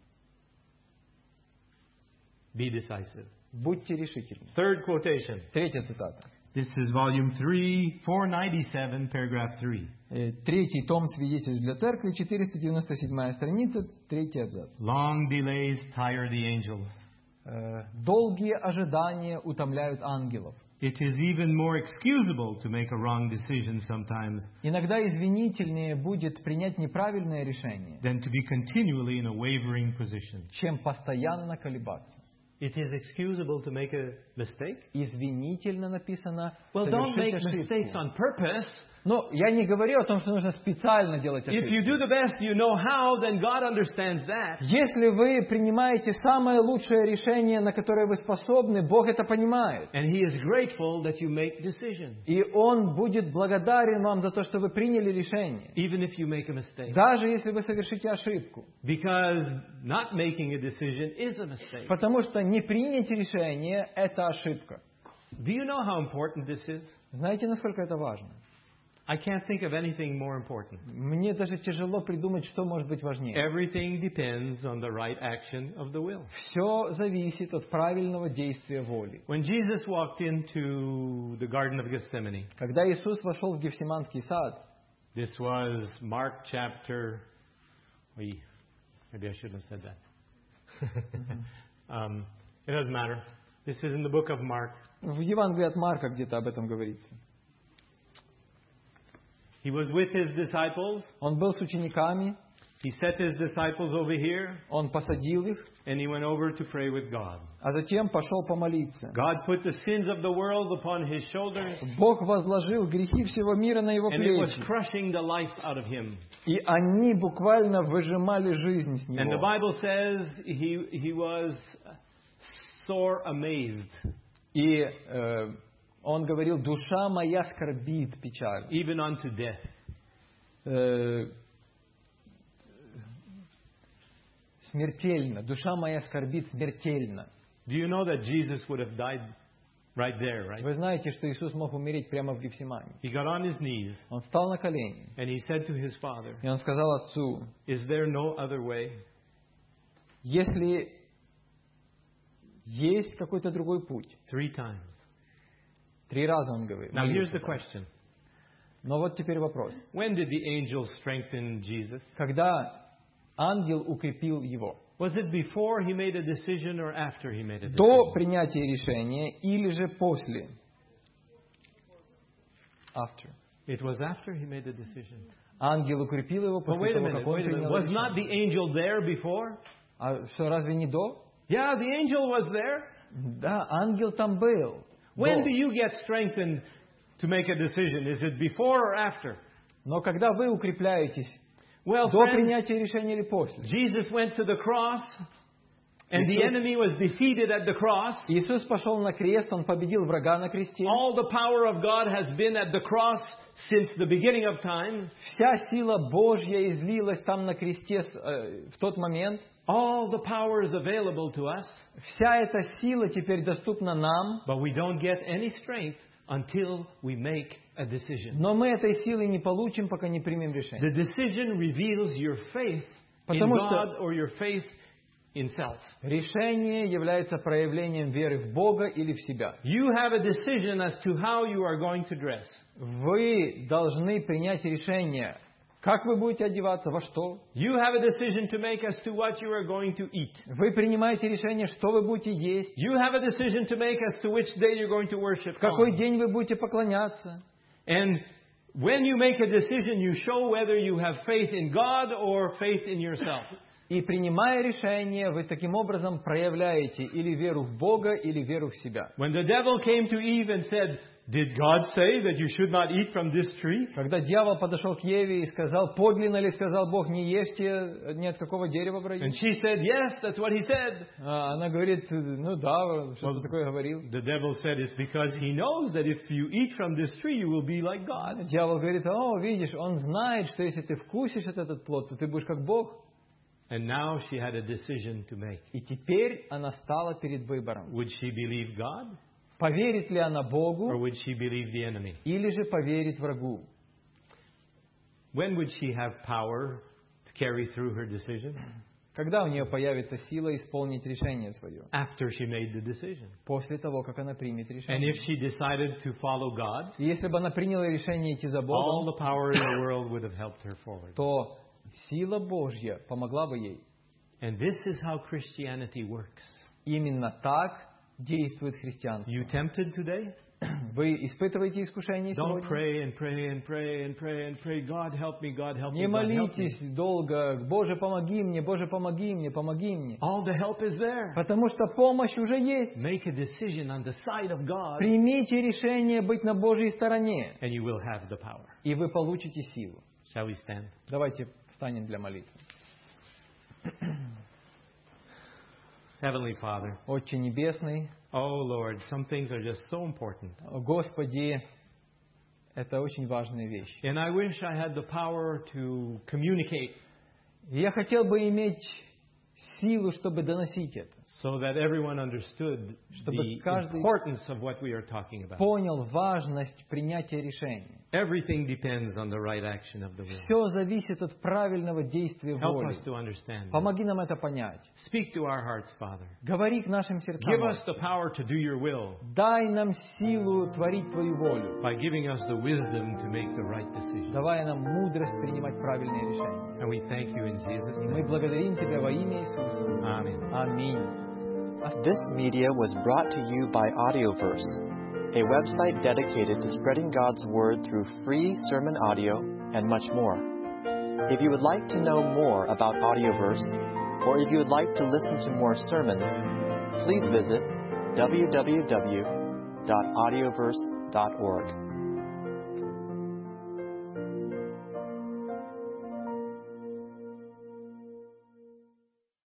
Be decisive. Будьте решительны. Third quotation. Третья цитата. This is volume three, four ninety-seven, paragraph three. Э, Третий том свидетельств для церкви, четыреста девяносто седьмая страница, третий абзац. Long delays tire the angels. Э, Долгие ожидания утомляют ангелов. It is even more excusable to make a wrong decision sometimes Иногда извинительнее будет принять неправильное решение, than to be continually in a wavering position. чем постоянно колебаться. It is excusable to make a mistake. Извинительно написано Well, don't make совершить mistakes ошибку. on purpose. Но я не говорю о том, что нужно специально делать If you ошибку. do the best you know how, then God understands that. Если вы принимаете самое лучшее решение, на которое вы способны, Бог это понимает. And He is grateful that you make decisions, И Он будет благодарен вам за то, что вы приняли решение. even if you make a mistake. Даже если вы совершите ошибку. Because not making a decision is a mistake. Потому что не принять решение – это ошибка. Do you know how important this is? Знаете, насколько это важно? I can't think of anything more important. Мне даже тяжело придумать, что может быть важнее. Everything depends on the right action of the will. Все зависит от правильного действия воли. When Jesus walked into the Garden of Gethsemane, Когда Иисус вошел в Гефсиманский сад, this was Mark chapter. Maybe I shouldn't have said that. um, it doesn't matter. This is in the book of Mark. В Евангелии от Марка где-то об этом говорится. He was with his disciples. Он был с учениками. He set his disciples over here. Он посадил их. And he went over to pray with God. А затем пошел помолиться. God put the sins of the world upon his shoulders. Бог возложил грехи всего мира на его And it was плечи. crushing the life out of him. И они буквально выжимали жизнь с And the него. Bible says he he was sore amazed. И э, он говорил: душа моя скорбит печаль. Even unto death. Э, смертельно. Душа моя скорбит смертельно. Do you know that Jesus would have died right there, right? Вы знаете, что Иисус мог умереть прямо в Гефсимане. He got on his knees Он встал на колени. and he said to his father, И он сказал отцу: "Is there no other way?" если есть какой-то другой путь. Three times. Три раза он говорит. Now here's the question. Но вот теперь вопрос. When did the angel strengthen Jesus? Когда ангел укрепил его? Was it before he made a decision or after he made a До decision? принятия решения или же после? After. It was after he made a decision. Ангел укрепил его But после wait a того, minute, как он wait a minute. принял Was not решение. the angel there before? А что, разве не до? Yeah, the angel was there. Да, ангел там был. When До. do you get strengthened to make a decision? Is it before or after? Но когда вы укрепляетесь, Well, до friend, принятия решения или после? Jesus went to the cross, and the Иисус- enemy was defeated at the cross. Иисус пошел на крест, Он победил врага на кресте. All the power of God has been at the cross since the beginning of time. Вся сила Божья излилась там на кресте с- э, в тот момент. All the power is available to us, Вся эта сила теперь доступна нам, but we don't get any strength until we make a decision. но мы этой силы не получим, пока не примем решение. The decision reveals your faith in Потому что- God or your faith in self. Решение является проявлением веры в Бога или в себя. You have a decision as to how you are going to dress. Вы должны принять решение, как вы будете одеваться, во что. You have a decision to make as to what you are going to eat. Вы принимаете решение, что вы будете есть, You have a decision to make as to which day you're going to worship в какой on. день вы будете поклоняться. And when you make a decision, you show whether you have faith in God or faith in yourself. И принимая решение, вы таким образом проявляете или веру в Бога, или веру в себя. When the devil came to Eve and said, "Did God say that you should not eat from this tree?" Когда дьявол подошел к Еве и сказал: подлинно ли сказал Бог, не ешьте ни от какого дерева в раю? And she said, "Yes, that's what he said." А она говорит: ну да, что-то Well, такое говорил. The devil said it's because he knows that if you eat from this tree, you will be like God. Дьявол говорит: о, видишь, он знает, что если ты вкусишь от этот плод, то ты будешь как Бог. And now she had a decision to make. И теперь она стала перед выбором. Would she believe God Поверит ли она or Богу, would she believe the enemy? или же поверит врагу? When would she have power to carry through her decision? Когда у нее появится сила исполнить решение свое? After she made the decision. После того, как она примет And решение. if she decided to follow God, И если бы она приняла решение идти за all Богом, the power in the world would have helped her forward. то сила Божья помогла бы ей. And this is how Christianity works. Именно так действует христианство. You tempted today? Вы испытываете искушение Don't сегодня? pray and pray and pray and pray and pray. God help me, God help me, Не God help me. молитесь долго. Боже, помоги мне, Боже, помоги мне, помоги мне. All the help is there. Потому что помощь уже есть. Make a decision on the side of God Примите решение быть на Божьей стороне, and you will have the power. и вы получите силу. Shall we stand? Давайте встанем для молитвы. Heavenly Father, Отче Небесный, oh Lord, some things are just so important. Господи, это очень важная вещь. And I wish I had the power to communicate И я хотел бы иметь силу, чтобы доносить это. So that everyone understood Чтобы the каждый importance of what we are talking about. понял важность принятия решения. Everything depends on the right action of the will. Все зависит от правильного действия Help воли. us to understand. Помоги нам это понять. Speak to our hearts, Father. Говори к нашим сердцам. Give us the power to do your will Дай нам силу творить Твою волю. by giving us the wisdom to make the right decision. Давай нам мудрость принимать правильные решения. And we thank you in Jesus' И мы name. благодарим Тебя во имя Иисуса. Amen. Аминь. This media was brought to you by Audioverse, a website dedicated to spreading God's Word through free sermon audio and much more. If you would like to know more about Audioverse, or if you would like to listen to more sermons, please visit w w w dot audioverse dot org.